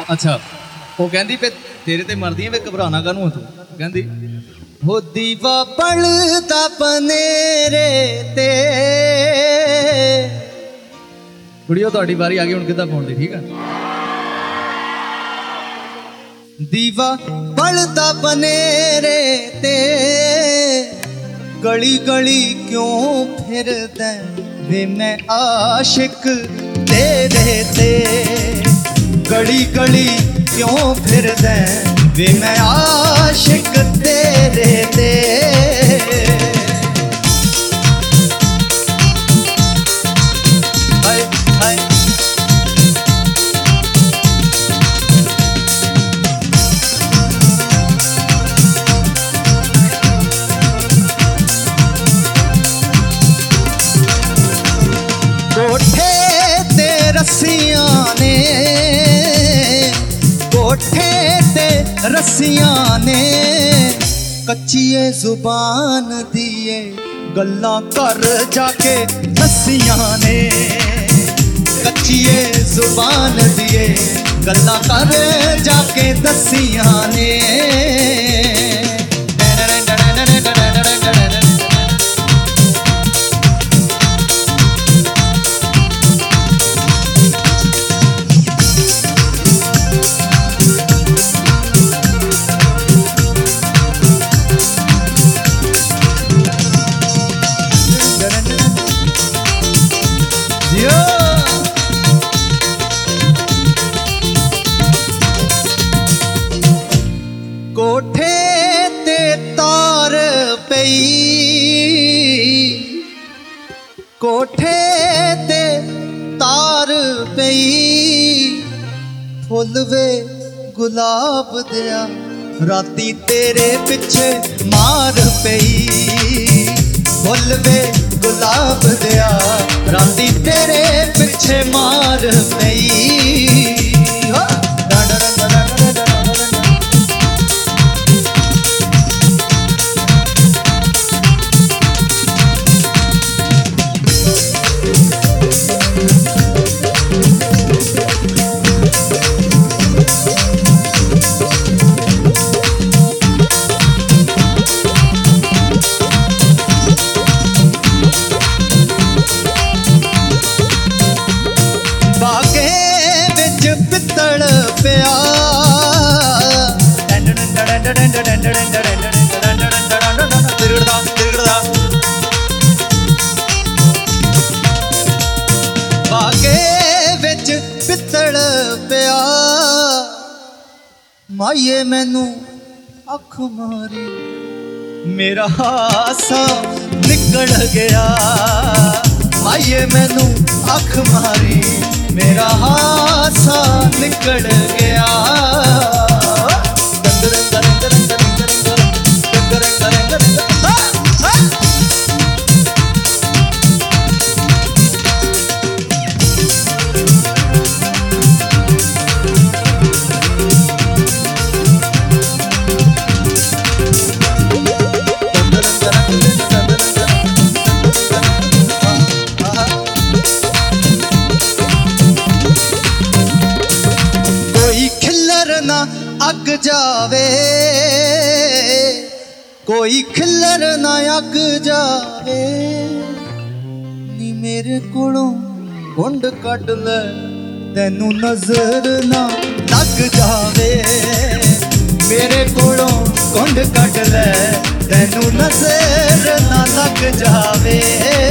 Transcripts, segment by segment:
अच्छा वो कहती पे तेरे ते मरदी वे घबराना कानू तू कहती हो दीवा पलता पनेरे ते कुड़ियो तुहाडी बारी आ गई हुण किद्दां पाउण दी ठीक है दीवा पलता पनेरे ते गली गली क्यों फिरदा वे मैं आशिक तेरे ते गली गली क्यों फिरदा वे मैं आशिक तेरे ते हाय हाय कोठे ते रस्सियां ने कोठे ते रस्सियां ने कच्चिए जुबान दिए गल्ला कर जाके दसियां ने कच्चिए जुबान दिए गल्ला कर जाके दसियां ने कोठे ते तार पई कोठे ते तार पई फुल वे गुलाब दिया राती तेरे पिछे मार पई फुल वे गुलाब दिया राती तेरे पिछे मार पई माइए मैनू अख मारी मेरा हासा निकल गया माइए मैनू अख मारी मेरा हासा निकल गया अग जावे कोई खिलर ना अग जावे नी मेरे कोलों कुंड कट ले तेनू नजर ना लग जावे मेरे कोलों कुंड कट ले तेनू नजर ना लग जावे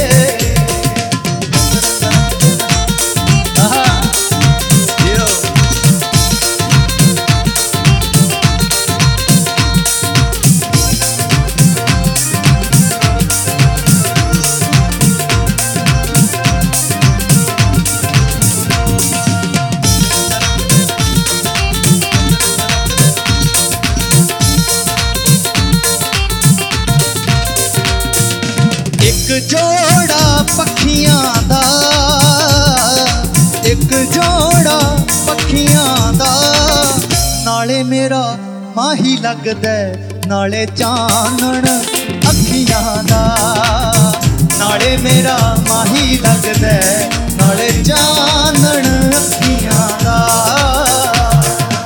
जोड़ा पखियां दा एक जोड़ा पखियां दा नाले मेरा माही लगदा नाले चानण अखियां दा नाले मेरा माही लगदा नाले चानण अखियां दा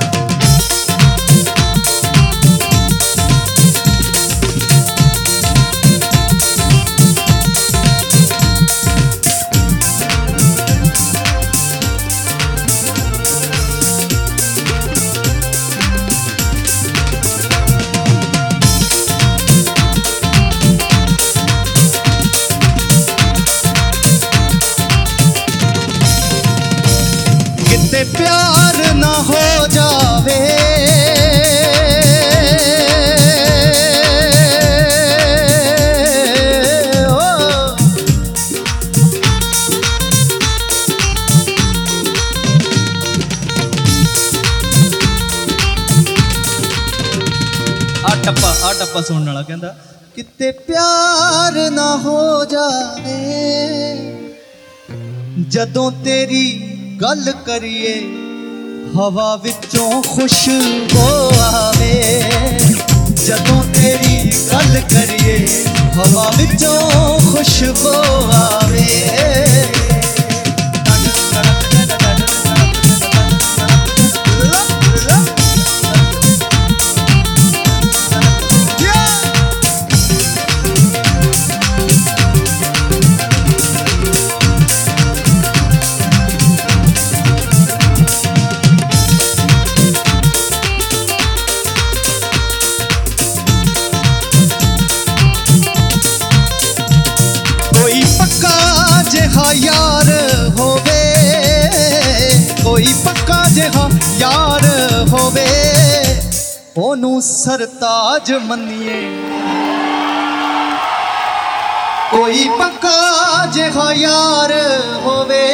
ਹੋ ਜਾਵੇ। ਆ ਟੱਪਾ ਸੁਣਨ ਵਾਲਾ ਕਹਿੰਦਾ ਕਿਤੇ ਪਿਆਰ ਨਾ ਹੋ ਜਾਵੇ, ਜਦੋਂ ਤੇਰੀ ਗੱਲ ਕਰੀਏ ਹਵਾ ਵਿੱਚੋਂ ਖੁਸ਼ਬੂ ਆਵੇ। ਜਦੋਂ ਤੇਰੀ ਗੱਲ ਕਰੀਏ ਹਵਾ ਵਿੱਚੋਂ ਖੁਸ਼ਬੂ ਆਵੇ। ਯਾਰ ਹੋਵੇ, ਕੋਈ ਪੱਕਾ ਜਿਹਾ ਯਾਰ ਹੋਵੇ, ਉਹਨੂੰ ਸਰਤਾਜ ਮੰਨੀਏ। ਕੋਈ ਪੱਕਾ ਜਿਹਾ ਯਾਰ ਹੋਵੇ,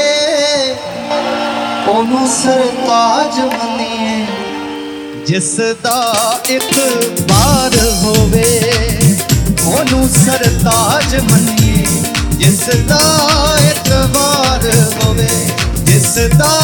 ਉਹਨੂੰ ਸਰਤਾਜ ਮੰਨੀਏ। ਜਿਸ ਦਾ ਇੱਕ ਬਾਰ ਹੋਵੇ, ਉਹਨੂੰ ਸਰਤਾਜ ਮੰਨੀਏ। ਜਿਸ ਦਾ ਇਤਬਾਰ ਹੋਵੇ, ਜਿਸ ਦਾ